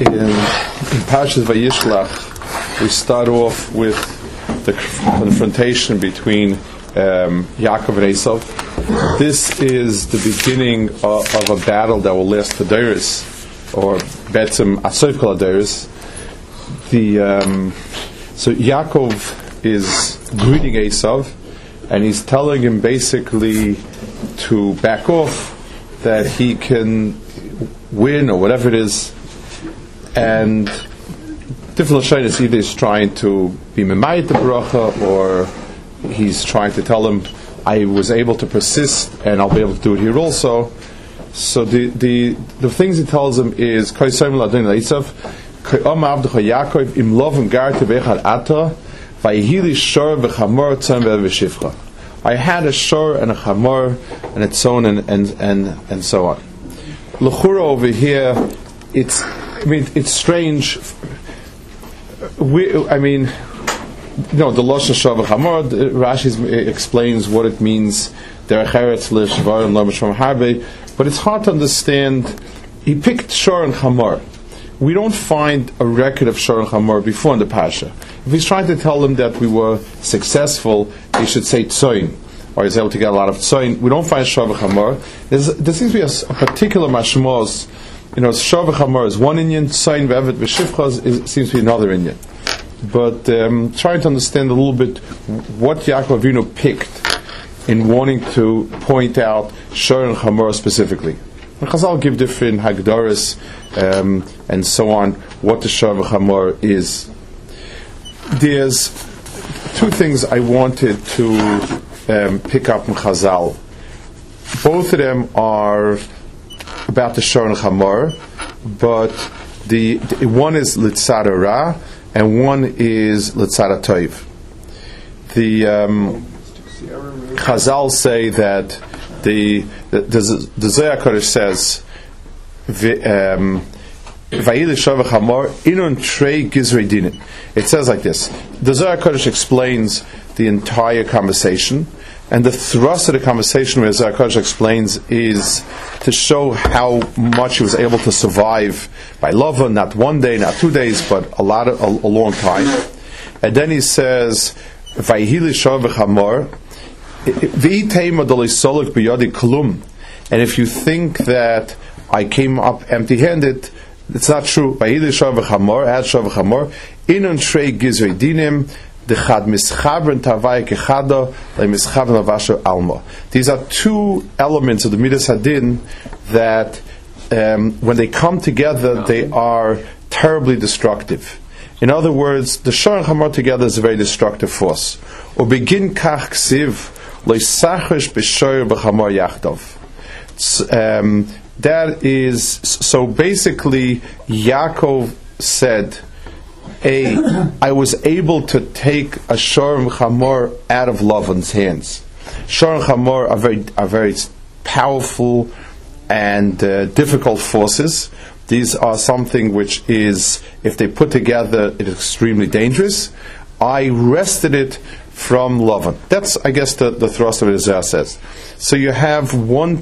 In Parshas Vayishlach, we start off with the confrontation between Yaakov and Esav. This is the beginning of a battle that will last for Deiris, or Betzim Asof Kol Deiris. So Yaakov is greeting Esav, and he's telling him basically to back off, that he can win or whatever it is. And different Lashonos, either he's trying to be Memayit the Bracha, or he's trying to tell him, I was able to persist and I'll be able to do it here also. So the things he tells him is I had a shor and a chamor and its own and so on. L'chura over here, it's strange. The Lashon Shor v'Chamor, Rashi explains what it means. Derech Eretz l'Shvar and Lo Mishmar Harbe, but it's hard to understand. He picked Shor and Chamor. We don't find a record of Shor and Chamor before in the Pasha. If he's trying to tell them that we were successful, he should say Tzoyin, or he's able to get a lot of Tzoyin. We don't find Shor v'Chamor. There seems to be a particular mashmos. Shor v'Chamor is one Inyan, Tzoyin v'Evet v'Shivcha seems to be another Inyan. But trying to understand a little bit what Yaakov Avinu picked in wanting to point out Shor and Chamor specifically. And Chazal give different Hagdaras and so on, what the Shor v'Chamor is. There's two things I wanted to pick up in Chazal. Both of them are about the Shor and Chamor, but the one is Litzad Ra and one is Litzad Toiv. The Chazal say that the Zohar Kodesh says Vayili Shor v'Chamor Inun Trei Gizrei Dinin. It says like this. The Zohar Kodesh explains the entire conversation, and the thrust of the conversation where Zohar Kodesh explains is to show how much he was able to survive by Lava, not one day, not 2 days, but a long time. And then he says Vayili Shor v'Chamor V'itema Dolisolik B'Yodi Klum. And if you think that I came up empty-handed, it's not true. Vayili Shor v'Chamor, add Shor v'Chamor, Inun Trei Gizrei Dinim, Dechad Mischabren Tavai Kechada, Le Mischabren Lavasho Alma. These are two elements of the Midas Hadin that, when they come together, they are terribly destructive. In other words, the Shor and Chamor together is a very destructive force. Or begin Kach Ksiv, Lo Sachesh B'Shor B'Chamor Yachdav. That is, so basically, Yaakov said, I was able to take a Shor and Chamor out of Lavan's hands. Shor and Chamor are very powerful and difficult forces. These are something which is, if they put together, it is extremely dangerous. I wrested it from Lavan. That's, I guess, the thrust of it, as Zohar says. So you have one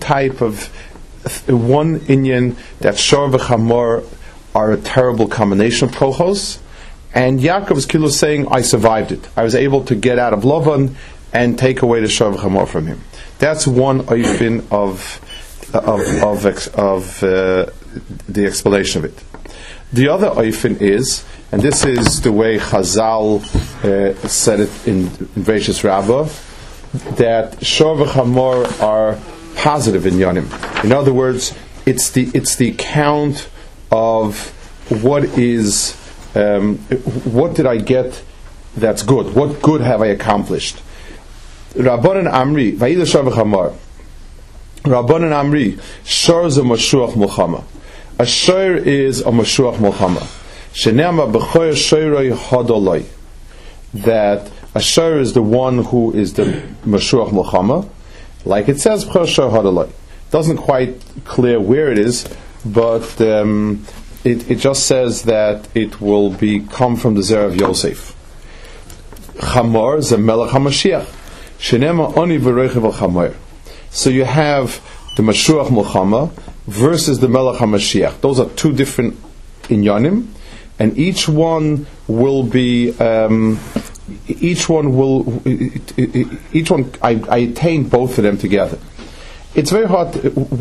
Inyan that Shor v'Chamor are a terrible combination of kohos, and Yaakov's kilo saying, I survived it. I was able to get out of Lavan and take away the Shor v'Chamor from him. That's one oifin of the explanation of it. The other oifin is, and this is the way Chazal said it in Veishas Rabbah, that Shor v'Chamor are positive in Yonim. In other words, it's the account of what is, what did I get that's good? What good have I accomplished? Rabbanan Amri, Vayili Shor v'Chamor. Rabbanan Amri, Shor is a Mashuach Mulchama. A Shor is a Mashuach Mulchama. Shenema b'choyer Shorei Hadoloi. That a Shor is the one who is the Mashuach Mulchama. Like it says, b'choyer Shor Hadoloi. Doesn't quite clear where it is, but it just says that it will come from the Zerah of Yosef. Chamor is a Melech HaMashiach. Shenema oni v'reichev al-Chamor. So you have the Mashuach Mulchama versus the Melech HaMashiach. Those are two different inyanim, and each one will be. Each one I attain both of them together. It's very hard.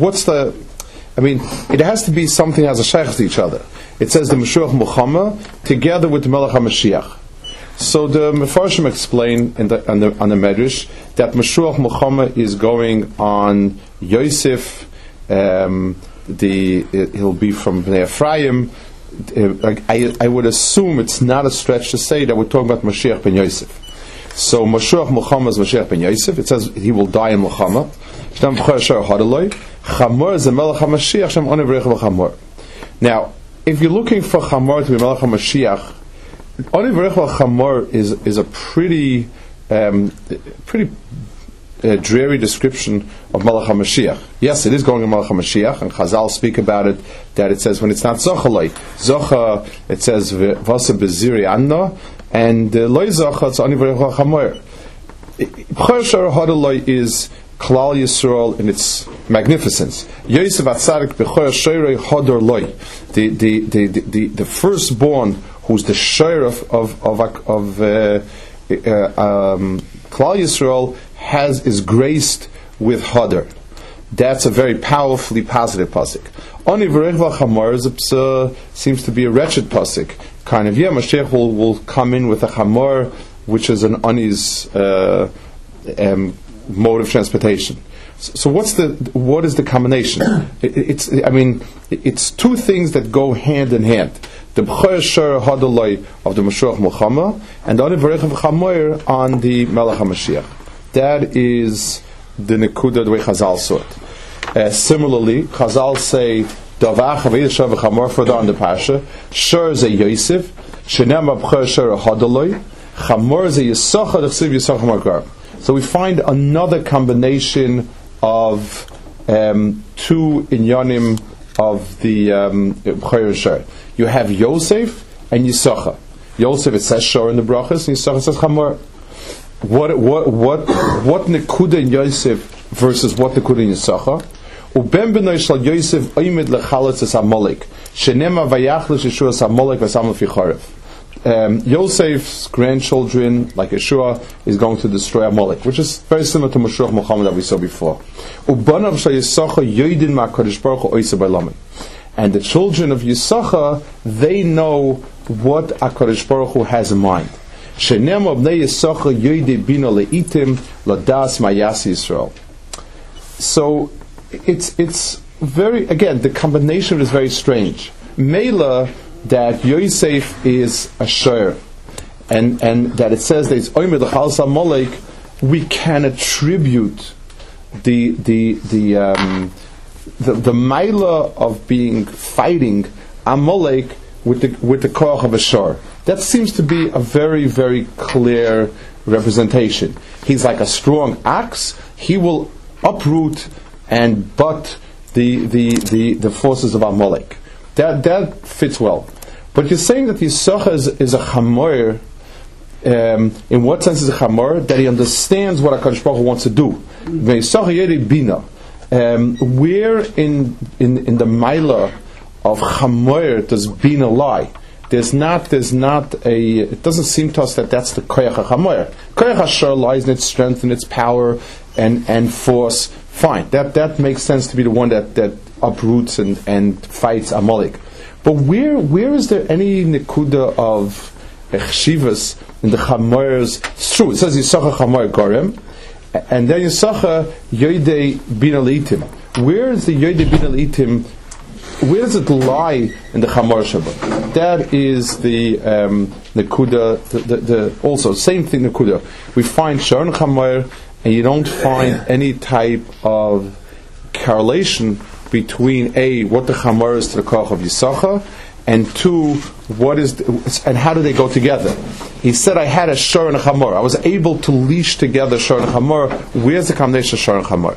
It has to be something that has a shaykh to each other. It says the Mashiach Muhammad together with the Melech HaMashiach. So the Mefarshim explain on the Medrash that Mashiach Muhammad is going on Yosef. He'll be from Bnei Ephraim. I would assume it's not a stretch to say that we're talking about Mashiach ben Yosef. So Mashiach Muhammad is Mashiach ben Yosef. It says he will die in Muhammad. Now, if you're looking for Chamor to be Melech HaMashiach, Onivrech Chamor is a pretty dreary description of Melech HaMashiach. Yes, it is going to Melech HaMashiach, and Chazal speak about it, that it says when it's not Zochaloi. Zocha, it says Vasa Beziri Anna, and Loi Zocha, it's Onivrech Chamor. B'chor Shor Hadaloi is Klal Yisrael in its magnificence. Yosef Atzadik B'chor Shorei Hadar Loi. The firstborn, who's the share of Klal Yisrael, is graced with Hadar. That's a very powerfully positive pasuk. Oni v'rechva chamor seems to be a wretched pasuk. Kind of, Mashiach will come in with a chamor, which is an Oni's mode of transportation. So what is the combination? It's two things that go hand in hand. The B'chor Shor Hadaloi of the Mashiach Muhammad, and the Oni v'rechva chamor on the Melech HaMashiach. That is the Nekuda, the way Chazal saw it. Similarly, Chazal say, Davach Havei Chamor further on the Pasha, Shor ze Yosef, Shenem B'chor Shor Hadaloi, Chamor ze Yisachar, D'chsiv Yisachar Magar. So we find another combination of two inyanim of the B'chor Shor. You have Yosef and Yisachar. Yosef, it says Shor in the brachas, and Yisachar says Chamor. What nekuda in Yosef versus what nekuda in Yisachar? Uben b'noi shel Yosef oimid lechalutz es Amalek shenema vayachlish Yeshua es Amalek v'samel fi charev. Yosef's grandchildren, like Yeshua, is going to destroy Amalek, which is very similar to Mashiach Muhammad that we saw before. Ubanav shel Yisachar yoidin ma'kadosh baruch hu oiseh b'lamed. And the children of Yisachar, they know what HaKadosh Baruch Hu has in mind. So it's very, again, the combination is very strange. Mela, that Yosef is a shor, and that it says that it's Omer l'chalas Amalek, we can attribute the Mela of fighting Amalek with the koach of a shor. That seems to be a very, very clear representation. He's like a strong ox. He will uproot and butt the forces of Amalek. That fits well. But you're saying that Yisachar is a chamor. In what sense is a chamor? That he understands what HaKadosh Baruch Hu wants to do. Where in the Maila of chamor does bina lie? It doesn't seem to us that that's the koyach HaChamor. Koyach HaShor lies in its strength and its power and force. Fine, that makes sense to be the one that uproots and fights Amalek. But where is there any nekuda of chshivas in the Chamor's? It's true, it says Yisachar Chamor Gorem, and then Yisachar Yoidei Bina Leitim. Where is the Yoidei Bina Leitim? Where does it lie in the Chamor Shabbat? That is the nekuda. The also same thing nekuda. We find Sharon Chamor, and you don't find any type of correlation between what the Chamor is to the koach of Yisachar, and two, and how do they go together? He said, I had a shor and a chamor. I was able to leash together shor and chamor. Where's the combination of shor and chamor?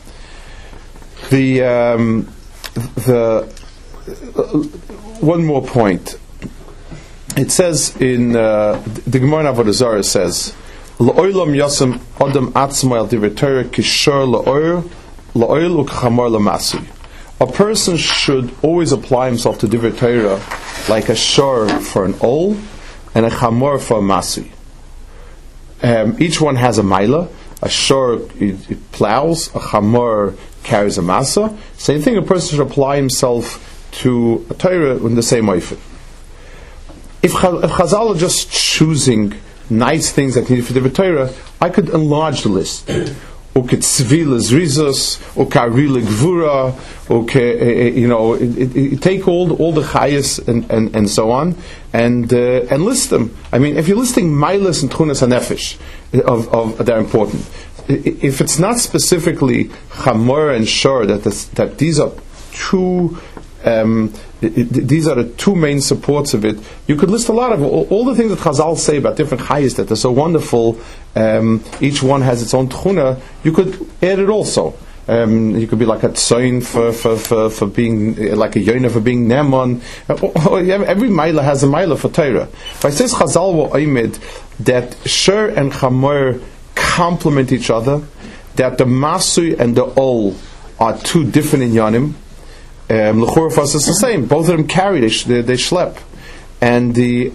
One more point. It says in the Gemara in Avodah Zarah says, L'oilam yasem adam atzma al divrei Torah kishor l'oil u'kachamor l'masui. A person should always apply himself to divrei Torah like a shor for an ol and a chamor for a masui. Each one has a maila. A shor it plows, a chamor carries a masa. Same thing, a person should apply himself to a Torah in the same way. If Chazal are just choosing nice things that need for the Torah, I could enlarge the list. Okay, tzvilas rizos, okay, karila gvura, okay, take all the chayas and so on, and list them. I mean, if you're listing mailas and tchunas hanefesh, they're important. If it's not specifically chamor and shor, that these are two. These are the two main supports of it. You could list a lot of all the things that Chazal say about different chayas that are so wonderful. Each one has its own tchuna. You could add it also. You could be like a tzoyin for being like a yoina for being neman. Every maila has a maila for Torah. If I says Chazal were oimid that shor and chamor complement each other, that the masui and the ol are two different inyanim. L'chor for us is the same. Both of them carry. They schlep, and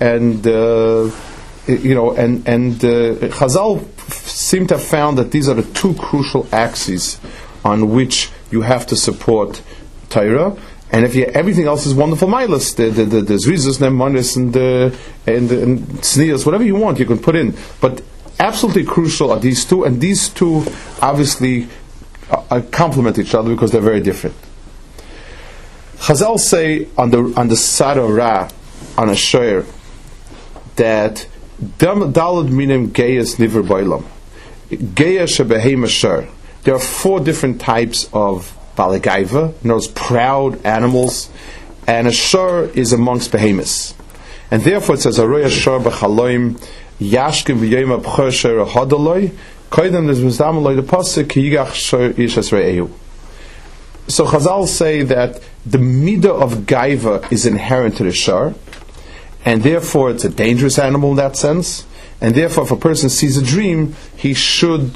Chazal seem to have found that these are the two crucial axes on which you have to support Torah. And if everything else is wonderful milas, the zrizos, nemanis, and tznias, whatever you want, you can put in. But absolutely crucial are these two, and these two obviously complement each other because they're very different. Chazal say on the side of Ra, on a shor, that dalad minim geyas niver bailam, geya shebehem shor. There are 4 different types of balagaiva, those proud animals, and a shor is amongst behemoths. And therefore it says, Aroya shor b'chaloim yashkim v'yom abchor shor hadaloi koydem nizmizdamaloi the pasuk ki yigach shor ishas re'ehu. So Chazal say that the midah of gaiva is inherent to the shor, and therefore it's a dangerous animal in that sense. And therefore, if a person sees a dream, he should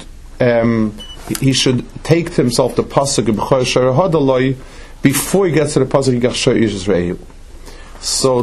take to himself the pasuk b'chor shor hadaloi before he gets to the pasuk yigach shor ishas re'ehu. So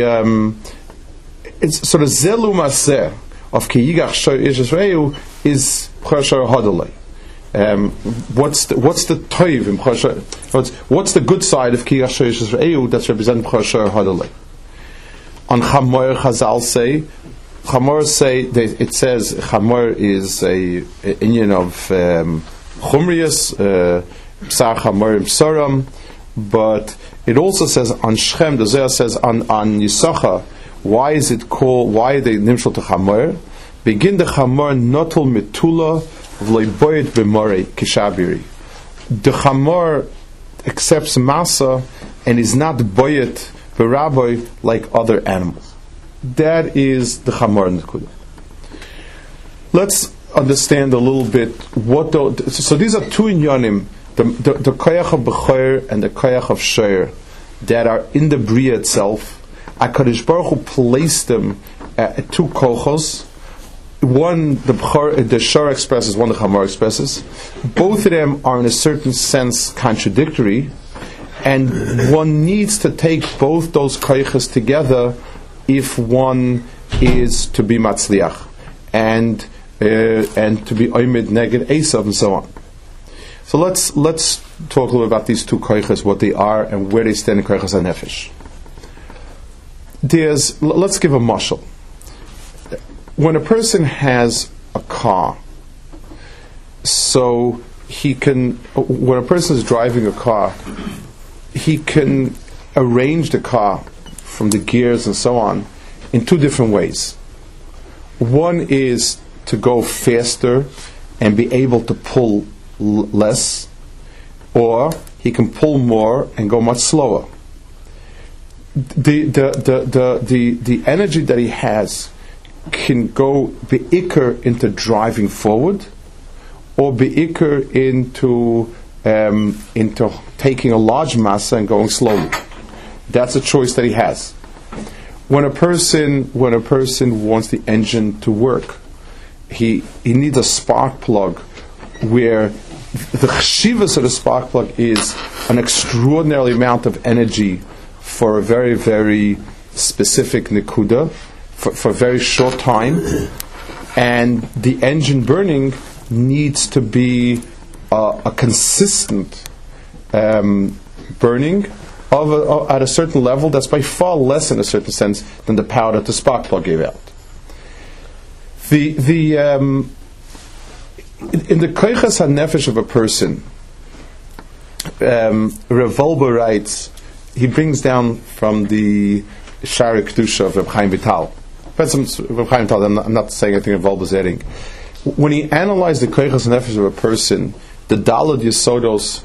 it's sort of zelu maseh of ki yigach shor ishas re'ehu is b'chor shor hadaloi. What's the toiv in b'chor? What's the good side of ki yigach shor ishas re'ehu that's represented b'chor shor hadaloi? On chamor, Chazal say it says chamor is a inyan of chumrius, psar chamorim psaram, but it also says on Shechem. The Zohar says on Yisachar. Why is it called? Why are they nimshal to chamor? Begin the chamor notul mitula v'loiboyet b'morei kishabiri. The chamor accepts masa and is not boyet b'raboy like other animals. That is the chamor nekuda. Let's understand a little bit so these are two inyanim, the koyach of b'chor and the koyach of shor, that are in the bria itself. HaKadosh Baruch Hu placed them at two kochos. One the shor expresses, one the chamor expresses. Both of them are in a certain sense contradictory, and one needs to take both those koiches together if one is to be matzliach and to be oimid neged Esav and so on. So let's talk a little about these two koiches, what they are and where they stand in koiches hanefesh. Let's give a mashal. When a person has a car, so when a person is driving a car, he can arrange the car from the gears and so on in two different ways. One is to go faster and be able to pull less, or he can pull more and go much slower. The energy that he has can go be'ikr into driving forward, or be'ikr into taking a large massa and going slowly. That's a choice that he has. When a person wants the engine to work, he needs a spark plug where the chshivas of the spark plug is an extraordinary amount of energy for a very, very specific nekuda for a very short time, and the engine burning needs to be a consistent burning at a certain level that's by far less, in a certain sense, than the power that the spark plug gave out. In the koichas hanefesh of a person, Rav Wolbe writes, he brings down from the Shari Kedusha of Reb Chaim Vital. Reb Chaim Vital, I'm not saying anything Rav Wolbe is adding. When he analyzed the koichas hanefesh of a person, the Daled Yesodos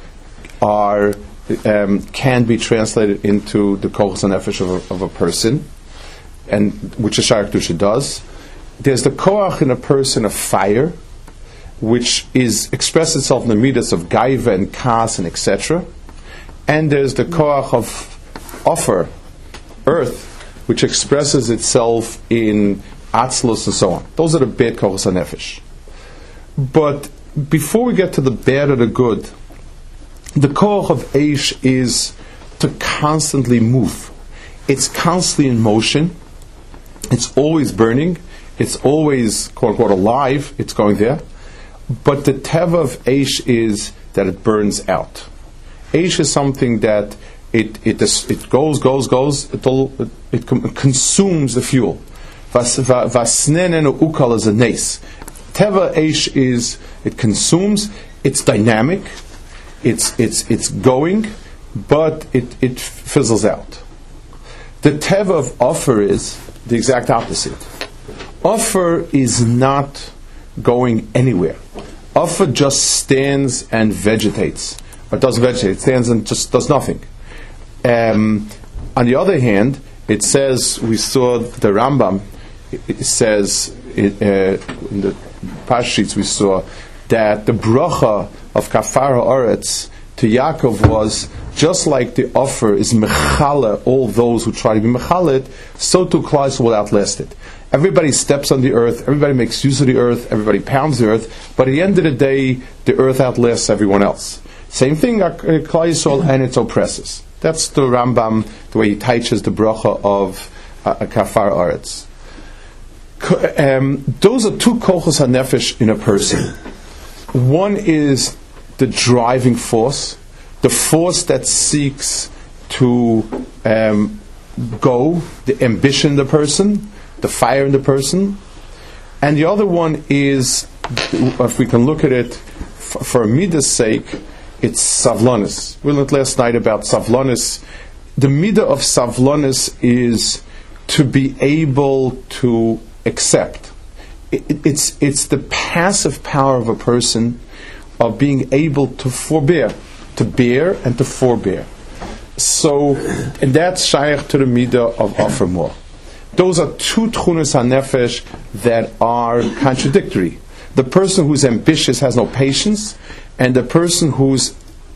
can be translated into the koichas hanefesh of a person, and which the Shari Kedusha does. There's the koach in a person of fire, which expresses itself in the midas of gaiva and kas and etc. And there's the koach of offer, earth, which expresses itself in atzlus and so on. Those are the bad koachas hanefesh. But before we get to the bad or the good, the koach of eish is to constantly move. It's constantly in motion. It's always burning. It's always, quote unquote, alive. It's going there. But the teva of eish is that it burns out. Eish is something that it goes. It consumes the fuel. Vasnenen ukal is a nes. Teva eish is it consumes. It's dynamic. It's going, but it fizzles out. The teva of offer is the exact opposite. Offer is not going anywhere. Offer just stands and vegetates. Or doesn't vegetate, it stands and just does nothing. On the other hand, it says, we saw the Rambam, it says in the Pashits we saw that the bracha of Kafar Haaretz to Yaakov was just like the offer is mechala all those who try to be mechalet, so too Klal Yisrael will outlast it. Everybody steps on the earth, everybody makes use of the earth, everybody pounds the earth, but at the end of the day, the earth outlasts everyone else. Same thing, Klal Yisrael and its oppressors. That's the Rambam, the way he teaches the bracha of Kafar Haaretz. Those are two kochos hanefesh in a person. One is the driving force, the force that seeks to go, the ambition in the person, the fire in the person, and the other one is, if we can look at it for midas sake, it's savlonis. We learned last night about savlonis. The midah of savlonis is to be able to accept. It's the passive power of a person of being able to forbear, to bear and to forbear. So, and that's shaykh to the midah of offer more. Those are two tchunas hanefesh that are contradictory. The person who's ambitious has no patience, and the person who's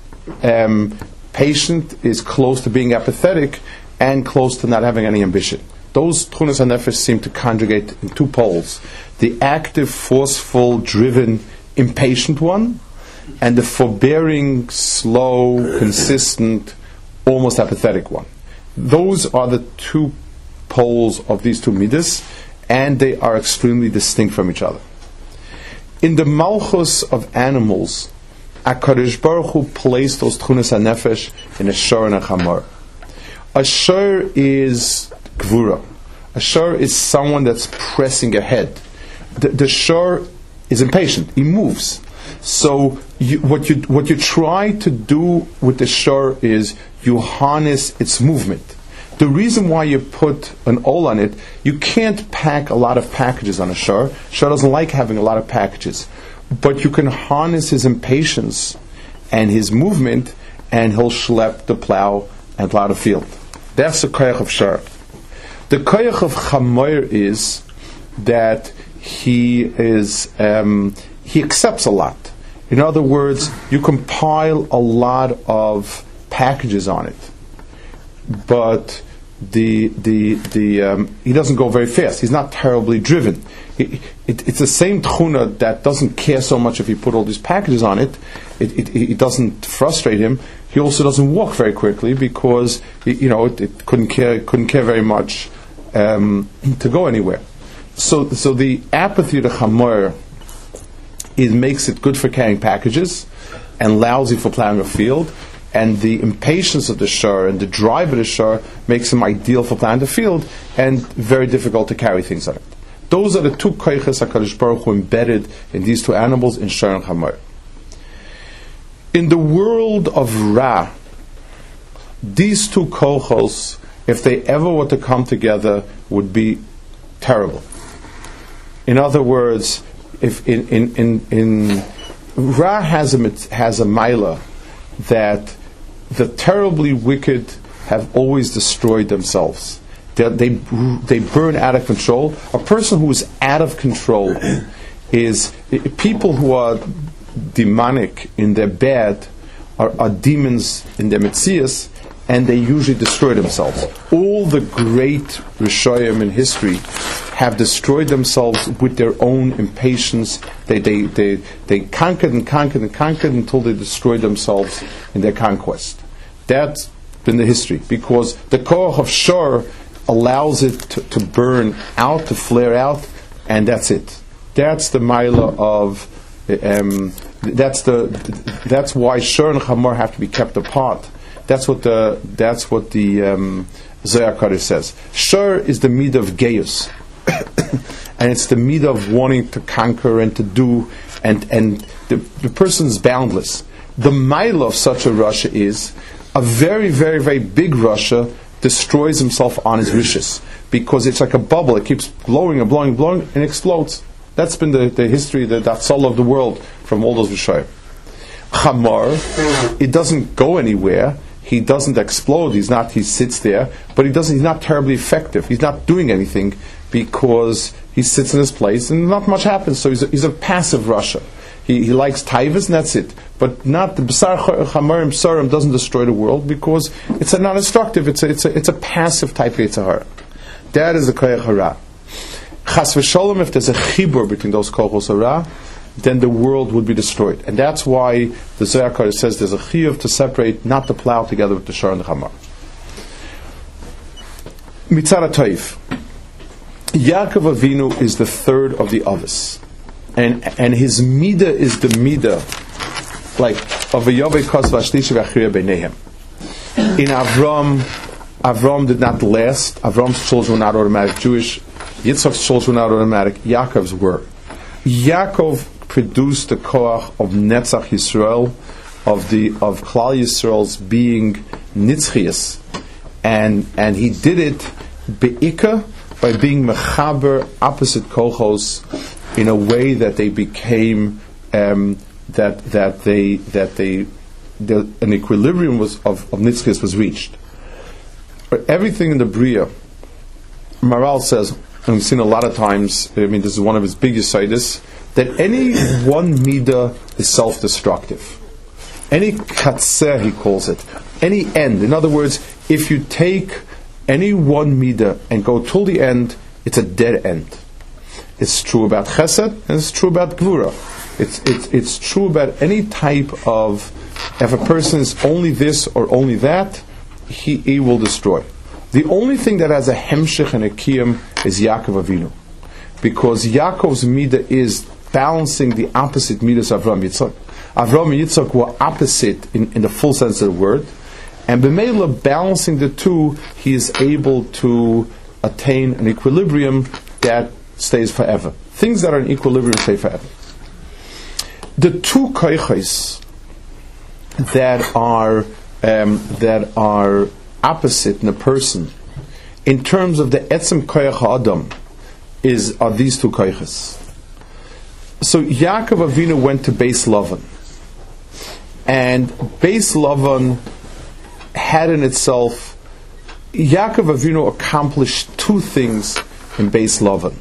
patient is close to being apathetic and close to not having any ambition. Those tchunas hanefesh seem to conjugate in two poles: the active, forceful, driven, impatient one, and the forbearing, slow, consistent, almost apathetic one. Those are the two poles of these two midas, and they are extremely distinct from each other. In the malchus of animals, HaKadosh Baruch Hu placed those tchunas hanefesh in a shor and a chamor. A shor is gvura. A shor is someone that's pressing ahead. The shor is impatient. He moves. So what you try to do with the shor is you harness its movement. The reason why you put an ol on it, you can't pack a lot of packages on a shor. Shor doesn't like having a lot of packages. But you can harness his impatience and his movement, and he'll schlep the plow and plow the field. That's the koyach of shor. The koyach of chamoir is that he accepts a lot. In other words, you compile a lot of packages on it, but he doesn't go very fast. He's not terribly driven. It's the same tchuna that doesn't care so much if you put all these packages on it. It doesn't frustrate him. He also doesn't walk very quickly because it couldn't care very much to go anywhere. So the apathy of the chamor makes it good for carrying packages and lousy for plowing a field. And the impatience of the shur and the drive of the shur makes him ideal for plowing the field and very difficult to carry things on it. Those are the two koiches HaKadosh Baruch Hu embedded in these two animals, in shur and chamor. In the world of Ra, these two kochos, if they ever were to come together, would be terrible. In other words, if in Ra has a maila that the terribly wicked have always destroyed themselves. They burn out of control. A person who is out of control is people who are demonic in their bad are demons in their metzias, and they usually destroy themselves. All the great Rishoyim in history have destroyed themselves with their own impatience. They conquered and conquered and conquered until they destroyed themselves in their conquest. That's been the history, because the koach of shor allows it to burn out, to flare out, and that's it. That's the maila of that's why shor and chamor have to be kept apart. That's what the Zohar Kodesh says. Shor is the midah of geus, and it's the midah of wanting to conquer and to do, and the person's boundless. The maila of such a rasha is a very, very, very big rasha destroys himself on his rishis, because it's like a bubble. It keeps blowing and blowing and blowing and explodes. That's been the history, the datzal of the world from all those Rishayim. Chamor, it doesn't go anywhere. He doesn't explode. He sits there, but he's not terribly effective. He's not doing anything because he sits in his place and not much happens. So he's a passive rasha. He likes taivas and that's it. But not the b'sar chamorim psarim doesn't destroy the world because it's a non-destructive. It's a passive type Yetzer Hara. That is the koyach hara. Chas v'sholom, if there's a chibur between those kochos hara, then the world would be destroyed. And that's why the Zohar Kodesh says there's a chiyuv to separate, not to plow together with the shor and the chamor. Mitzara Toiv. Yaakov Avinu is the third of the Avos. And his midah is the midah, like, of a Yovei Kos Vashlishi V'Achriya B'neihem. In Avram did not last. Avram's children were not automatic Jewish. Yitzchak's children were not automatic. Yaakov's were. Yaakov produced the koach of Netzach Yisrael, of Klal Yisrael's being Nitzchias, and he did it be'ika by being mechaber opposite kochos in a way that they became an equilibrium of Nitzchias was reached. But everything in the Bria, Maral says, and we've seen a lot of times, this is one of his biggest sidus, that any one midah is self-destructive. Any katser, he calls it. Any end. In other words, if you take any one midah and go till the end, it's a dead end. It's true about chesed, and it's true about gvura. It's true about any type of, if a person is only this or only that, he will destroy. The only thing that has a hemshech and a kiyum is Yaakov Avinu, because Yaakov's midah is balancing the opposite midas of Avram and Yitzchak. Avram and Yitzchak were opposite in the full sense of the word, and b'meila balancing the two, he is able to attain an equilibrium that stays forever. Things that are in equilibrium stay forever. The two koiches that are opposite in a person, in terms of the etzem koyach ha'adam, are these two koiches. So Yaakov Avinu went to Beis Lavan, and Beis Lavan had in itself, Yaakov Avinu accomplished two things in Beis Lavan.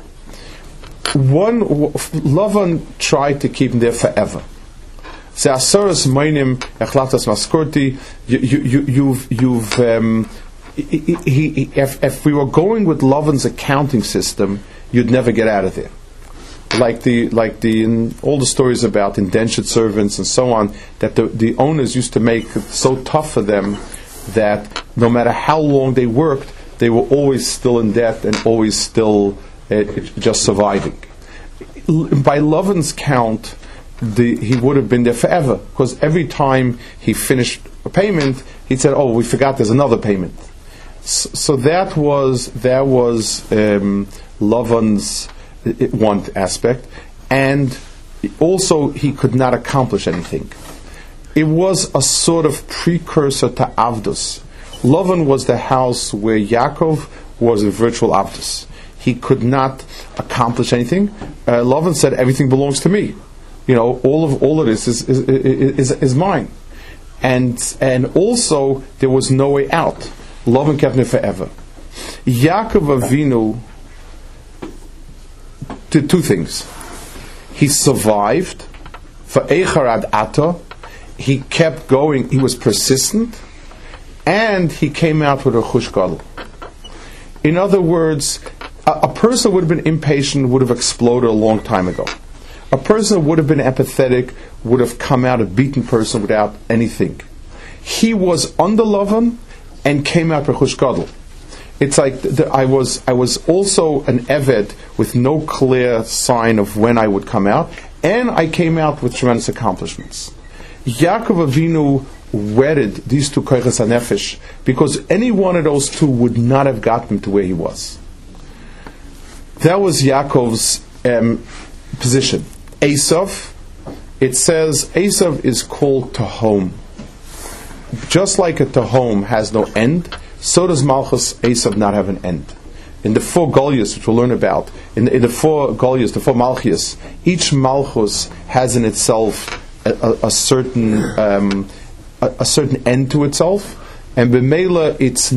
One, Lavan tried to keep him there forever. Say asaras meinim echlatas maskorti. if we were going with Lavan's accounting system, you'd never get out of there. Like in all the stories about indentured servants and so on, that the owners used to make it so tough for them that no matter how long they worked, they were always still in debt and always still just surviving. By Lavan's count, he would have been there forever, because every time he finished a payment, he said, "Oh, we forgot there's another payment." So that was Lavan's one aspect, and also he could not accomplish anything. It was a sort of precursor to Avdus. Lavan was the house where Yaakov was a virtual Avdus. He could not accomplish anything. Lavan said, "Everything belongs to me. All of this is mine." And also there was no way out. Lavan kept it forever. Yaakov Avinu did two things. He survived for Eichar ad Ata. He kept going. He was persistent, and he came out with a chush gadol. In other words, a person would have been impatient, would have exploded a long time ago. A person who would have been apathetic would have come out a beaten person without anything. He was under Lavan and came out with chush gadol. It's like I was also an Eved with no clear sign of when I would come out, and I came out with tremendous accomplishments. Yaakov Avinu wedded these two koiches hanefesh because any one of those two would not have gotten him to where he was. That was Yaakov's position. Esav, it says Esav is called Tehom. Just like a Tehom has no end, so does Malchus Esav not have an end. In the four Goliaths, which we'll learn about, in the four Goliaths, the four Malchias, each Malchus has in itself a certain end to itself, and b'meila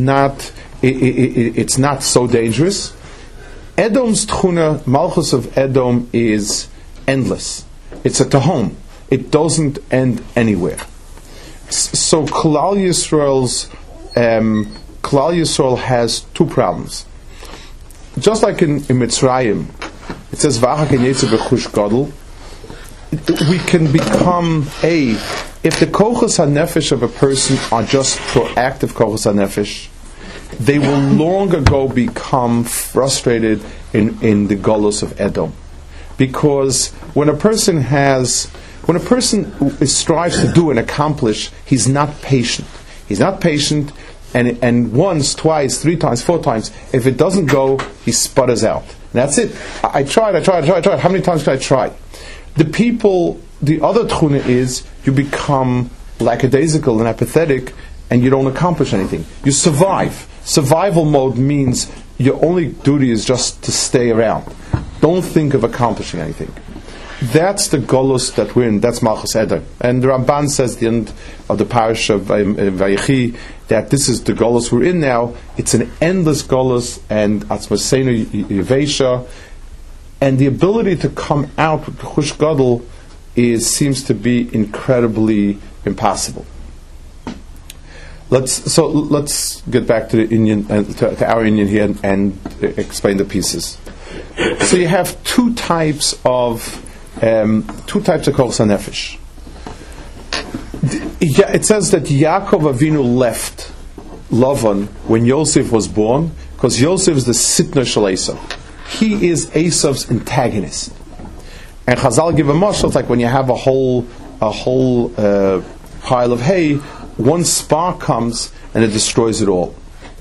it's not so dangerous. Edom's tchuna, Malchus of Edom, is endless. It's a Tehom. It doesn't end anywhere. So Klal Yisrael has two problems. Just like in Mitzrayim, it says V'achak yetzer b'chush gadol. We can become if the kochos hanefesh of a person are just proactive kochos hanefesh, they will long ago become frustrated in the galus of Edom, because when a person strives to do and accomplish, he's not patient. He's not patient, and once, twice, 3 times, 4 times, if it doesn't go, he sputters out. And that's it. I tried. How many times can I try? The other tchuna is you become lackadaisical and apathetic, and you don't accomplish anything. You survive. Survival mode means your only duty is just to stay around. Don't think of accomplishing anything. That's the golus that we're in. That's Malchus Eder. And the Ramban says at the end of the parish of Vayechi that this is the golus we're in now. It's an endless golus, and Atzmasenu Yevesha, and the ability to come out with chush gadol seems to be incredibly impossible. Let's get back to the Indian to our Indian here and explain the pieces. So you have two types of kochos hanefesh. It says that Yaakov Avinu left Lavan when Yosef was born, because Yosef is the sitna shel Esav. He is Esav's antagonist. And Chazal give a mashal, it's like when you have a whole pile of hay, one spark comes and it destroys it all.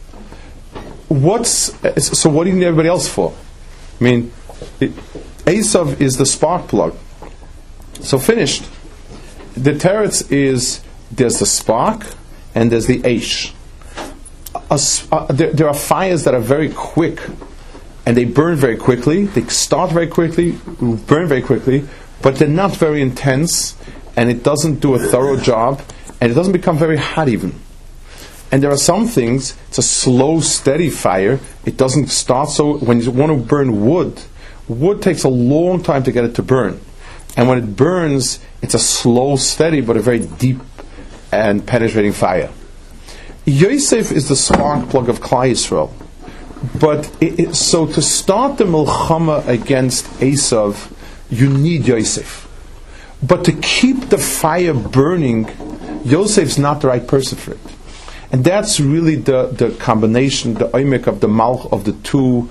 So what do you need everybody else for? I mean, Esav is the spark plug. So finished. The teretz is there's the spark and there's the eish. There are fires that are very quick and they burn very quickly. They start very quickly, burn very quickly, but they're not very intense, and it doesn't do a thorough job, and it doesn't become very hot even. And there are some things, it's a slow, steady fire. It doesn't start so. When you want to burn wood takes a long time to get it to burn. And when it burns, it's a slow, steady, but a very deep and penetrating fire. Yosef is the spark plug of Klal Yisrael. But so to start the milchama against Esav, you need Yosef. But to keep the fire burning, Yosef's not the right person for it. And that's really the combination, the oimek of the malch of the two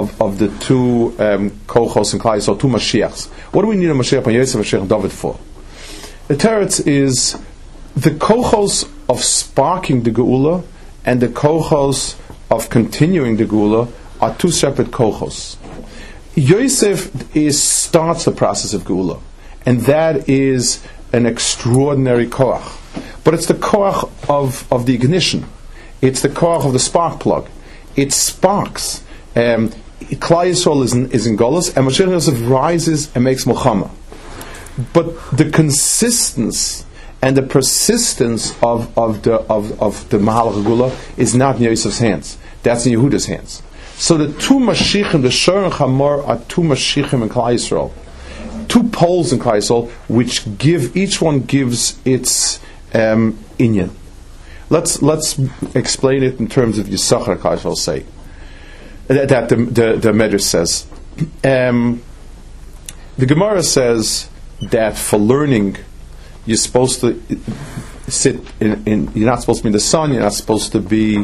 kochos and Klal Yisrael, two Mashiachs. What do we need a Mashiach and Yosef, Mashiach and David for? The teretz is the kochos of sparking the geula and the kochos of continuing the geula are two separate kochos. Yosef starts the process of geula, and that is an extraordinary koach. But it's the koach of the ignition. It's the koach of the spark plug. It sparks. Klal Yisrael is in Golus, and Mashiach Yosef rises and makes Milchama. But the consistency and the persistence of the Mahalach Gula is not in Yosef's hands. That's in Yehuda's hands. So the two Mashiachim, the Shor and Chamor, are two Mashiachim in Klal Yisrael. Two poles in Klal Yisrael, which each one gives its inyan. Let's explain it in terms of Yisachar Klal Yisrael say. That the Medrash says. The Gemara says that for learning, you're supposed to sit in. You're not supposed to be in the sun. You're not supposed to be.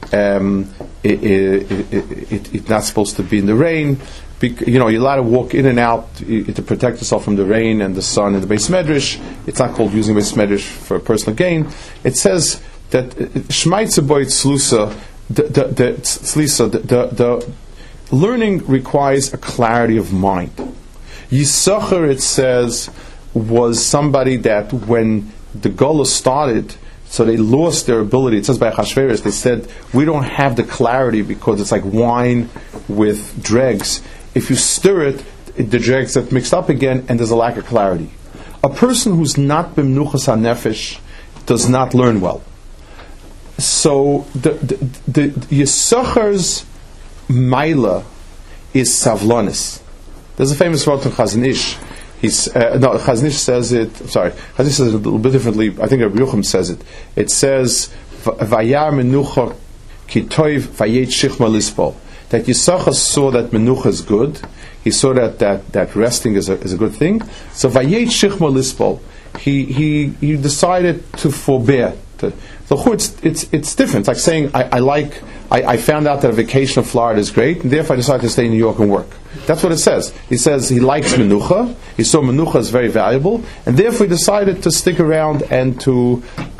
It's not supposed to be in the rain. You're allowed to walk in and out to protect yourself from the rain and the sun in the Beis Medrash. It's not called using Beis Medrash for personal gain. It says that Shmaitze Boy Tzlusa, the learning requires a clarity of mind. Yisachar, it says, was somebody that when the Gola started, so they lost their ability. It says by Achashverosh, they said, we don't have the clarity because it's like wine with dregs. If you stir it, the dregs get mixed up again, and there's a lack of clarity. A person who's not b'mnuchas hanefesh does not learn well. So the Yisachar's maila is savlonis. There's a famous word from Chazon Ish. Chazon Ish says it. Chazon Ish says it a little bit differently. I think Rabbi Yochum says it. It says vayar menucha kitoiv vayet shichma lispol. That Yisachar saw that menucha is good. He saw that resting is a good thing. So vayet shichma lispol. He decided to forbear. So it's different. It's like saying I found out that a vacation in Florida is great, and therefore I decided to stay in New York and work. That's what it says. He says he likes menucha. He saw menucha is very valuable, and therefore he decided to stick around and to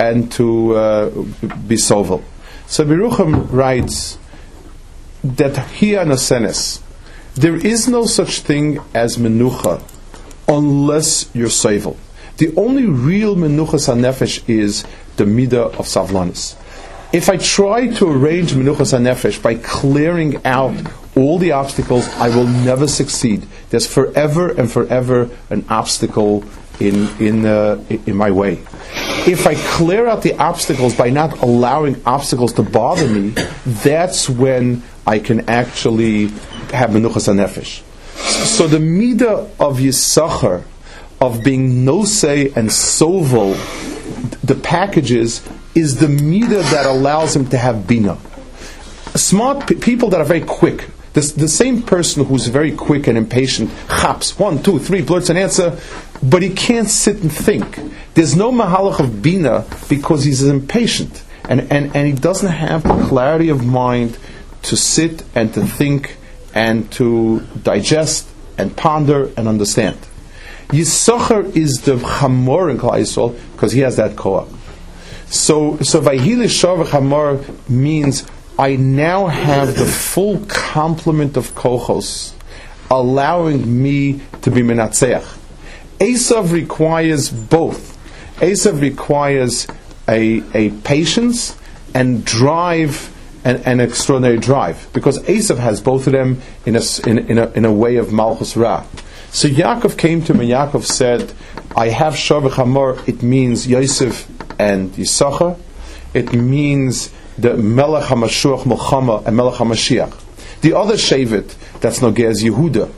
be sovel. So Biruchim writes that here in Asenes, there is no such thing as menucha unless you're sovel. The only real menuchas hanefesh is the midah of savlanis. If I try to arrange menuchas hanefesh by clearing out all the obstacles, I will never succeed. There's forever and forever an obstacle in my way. If I clear out the obstacles by not allowing obstacles to bother me, that's when I can actually have menuchas hanefesh. So the midah of Yisachar, of being nosei and sovel, the packages, is the midah that allows him to have bina. Smart people that are very quick, the same person who's very quick and impatient, chaps, 1, 2, 3, blurts an answer, but he can't sit and think. There's no mahalach of bina because he's impatient, and he doesn't have the clarity of mind to sit and to think and to digest and ponder and understand. Yisachar is the chamor in Klal Yisrael because he has that koach. So Vayhi Shor v'Chamor means I now have the full complement of kochos, allowing me to be menatzeach. Esav requires both. Esav requires a patience and drive, and extraordinary drive, because Esav has both of them in a way of Malchus Ra. So Yaakov came to him and Yaakov said, I have Shor v'Chamor. It means Yosef and Yisachar. It means the Melech HaMashuach Milchama and Melech HaMashiach. The other Shevet that's Nogeh is Yehuda.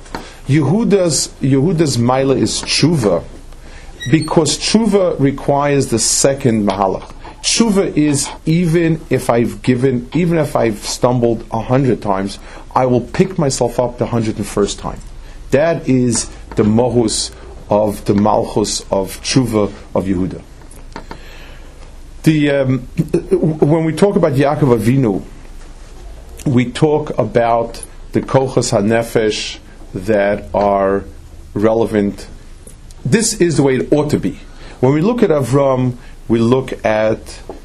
Yehuda's Maila is Tshuva, because Tshuva requires the second Mahalach. Tshuva is even if I've stumbled 100 times, I will pick myself up the 101st time. That is the mohus of the malchus of Tshuva of Yehuda. When we talk about Yaakov Avinu, we talk about the kochas hanefesh that are relevant. This is the way it ought to be. When we look at Avram, we look at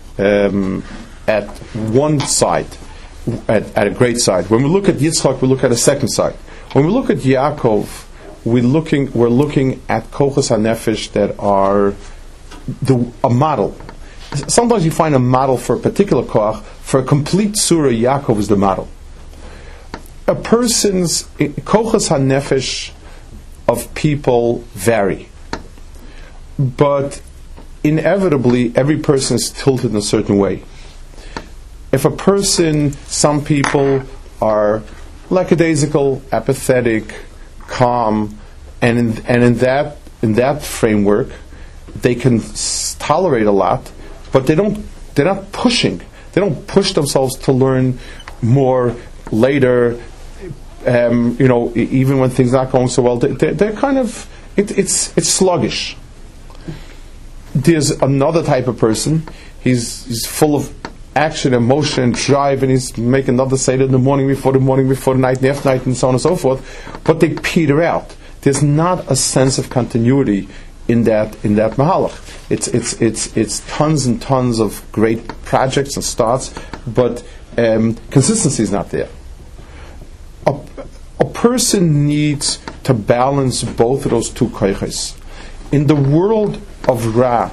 one side, at a great side. When we look at Yitzchak, we look at a second side. When we look at Yaakov, we're looking at kochas hanefesh that are a model. Sometimes you find a model for a particular koach. For a complete surah, Yaakov is the model. A person's kochas hanefesh of people vary, but inevitably every person is tilted in a certain way. If a person, some people are lackadaisical, apathetic, calm, and in that framework, they can tolerate a lot, but they're not pushing. They don't push themselves to learn more later. Even when things are not going so well, they're kind of it's sluggish. There's another type of person. He's full of action, emotion, drive, and he's making another seder in the morning, before the night, and after night, and so on and so forth. But they peter out. There's not a sense of continuity in that mahalach. It's tons and tons of great projects and starts, but consistency is not there. A person needs to balance both of those two koiches. In the world of Ra,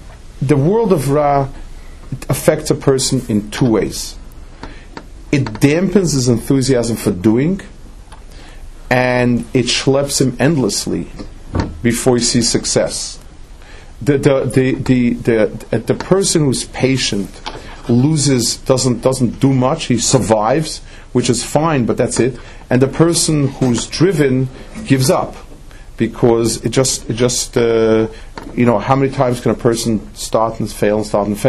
affects a person in two ways. It dampens his enthusiasm for doing, and it schleps him endlessly before he sees success. The person who's patient doesn't do much. He survives, which is fine, but that's it. And the person who's driven gives up, because it just how many times can a person start and fail?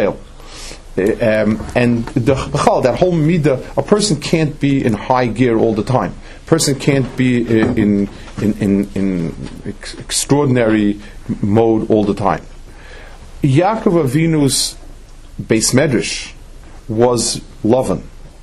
And that whole midah, a person can't be in high gear all the time. A person can't be in extraordinary mode all the time. Yaakov Avinu's Beis Medrash was Lavan.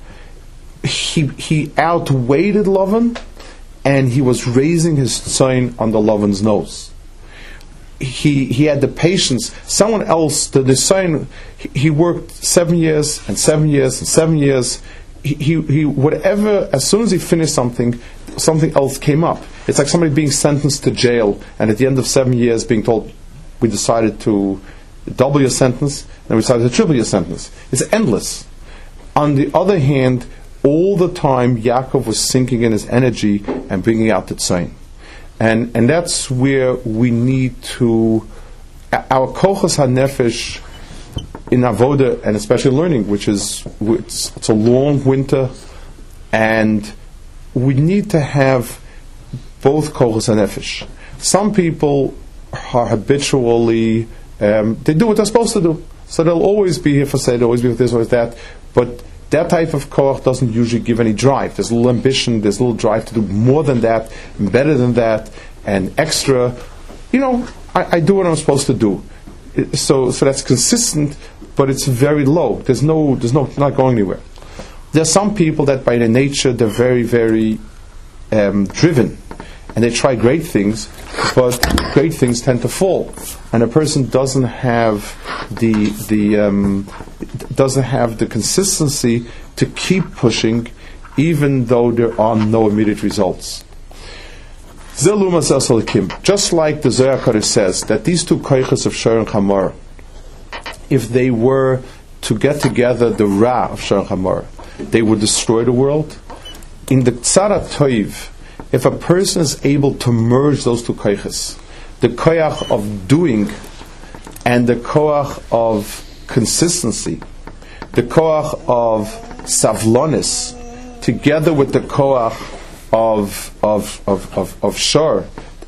He outweighed Lavan, and he was raising his sign on the Lavan's nose. He had the patience. Someone else, the sign, he worked 7 years and 7 years and 7 years. He whatever. As soon as he finished something else came up. It's like somebody being sentenced to jail, and at the end of 7 years being told, we decided to double your sentence, and we decided to triple your sentence. It's endless. On the other hand, all the time Yaakov was sinking in his energy and bringing out the tzayin. And that's where we need to, our kochas hanefesh in avoda, and especially learning, it's a long winter, and we need to have both kochas hanefesh. Some people are habitually, they do what they're supposed to do, so they'll always be here for say, they'll always be with this, always that, but that type of koach doesn't usually give any drive. There's a little ambition, there's a little drive to do more than that, better than that, and extra. I do what I'm supposed to do. So that's consistent, but it's very low. There's not going anywhere. There's some people that by their nature they're very, very driven, and they try great things, but great things tend to fall, and a person doesn't have the consistency to keep pushing, even though there are no immediate results. Just like the Zohar Kodesh says that these two koiches of Shor and Chamor, if they were to get together the Ra of Shor and Chamor, they would destroy the world. In the Tzara Toiv, if a person is able to merge those two koiches, the koach of doing and the koach of consistency, the koach of savlonis, together with the koach of shor,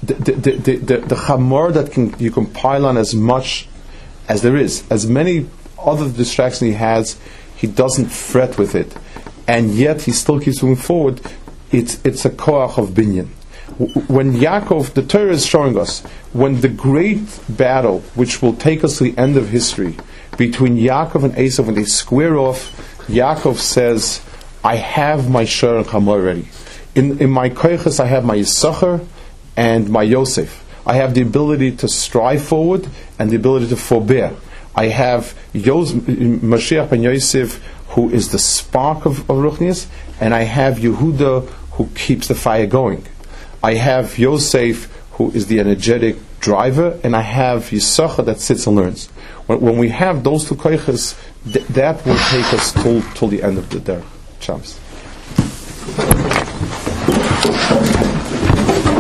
the chamor that you can pile on as much as there is, as many other distraction he has, he doesn't fret with it, and yet he still keeps moving forward. It's a koach of binyan. When Yaakov, the Torah is showing us, when the great battle, which will take us to the end of history, between Yaakov and Esav, when they square off, Yaakov says, I have my Shor and Chamor ready. In my koiches, I have my Yisachar and my Yosef. I have the ability to strive forward and the ability to forbear. I have Mashiach ben Yosef, who is the spark of Ruchnius, and I have Yehuda, who keeps the fire going. I have Yosef, who is the energetic driver, and I have Yisachar that sits and learns. When we have those two koiches, that will take us till the end of the derech. Shabbos.